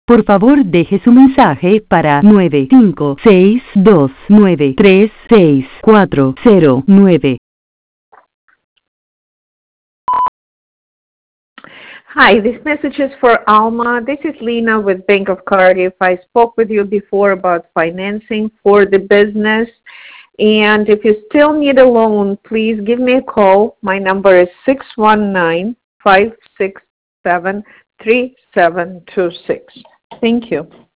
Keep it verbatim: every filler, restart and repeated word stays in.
Por favor, deje su mensaje para nueve cinco seis dos nueve tres seis cuatro cero nueve. Hi, this message is for Alma. This is Lena with Bank of Cardiff. I spoke with you before about financing for the business. And if you still need a loan, please give me a call. My number is six one nine, five six seven, three seven two six. Thank you.